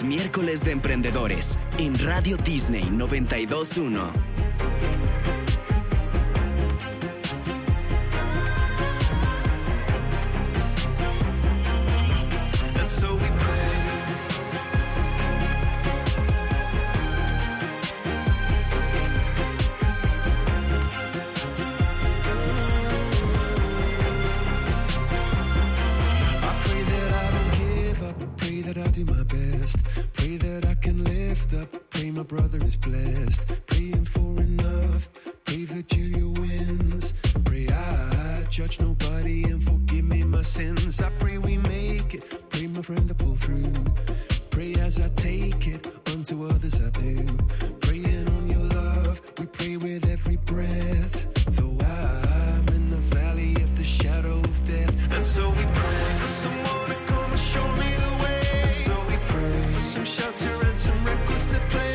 miércoles de emprendedores en Radio Disney 92.1. Brother is blessed, praying for enough, pray Virgilia wins, pray I judge nobody and forgive me my sins, I pray we make it, pray my friend to pull through, pray as I take it, unto others I do, praying on your love, we pray with every breath, though I'm in the valley of the shadow of death, and so we pray for someone to come and show me the way, and so we pray for some shelter and some records to play.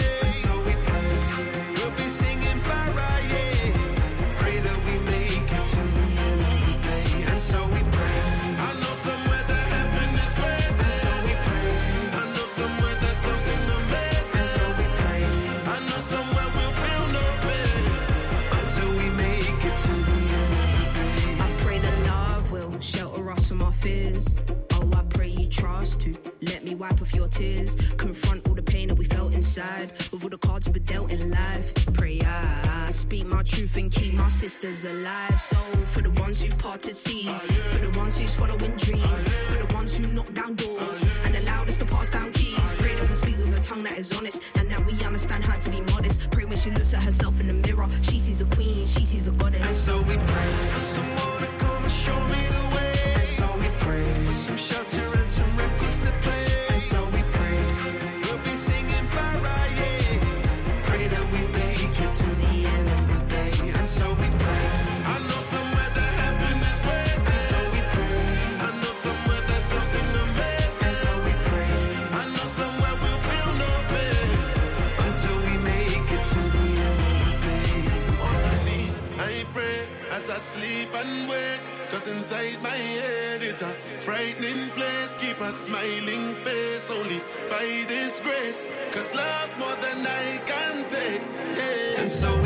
Wipe off your tears, confront all the pain that we felt inside, with all the cards we were dealt in life. Pray I speak my truth and keep my sisters alive. So for the ones who parted seas, for the ones who's following dreams, for the ones who knock down doors and allowed us to pass down keys. Pray that we speak with a tongue that is honest and that we understand how to be modest. Pray when she looks at herself in the mirror, she sees a queen, she sees a goddess. And so we pray for someone to come and show me the way. And so we pray for some shelter and some records to play. So we pray, we'll be singing Friday. Pray that we make it to the end of the day. And so we pray. I know somewhere that heaven is waiting. And so we pray. I know somewhere there's something amazing. And so we pray. I know somewhere we'll feel no pain until we make it to the end of the day. On my knees, I pray as I sleep and wake. 'Cause inside my head it's a frightening place. Keep a smiling face only by this grace. 'Cause love more than I can pay. Yeah. And so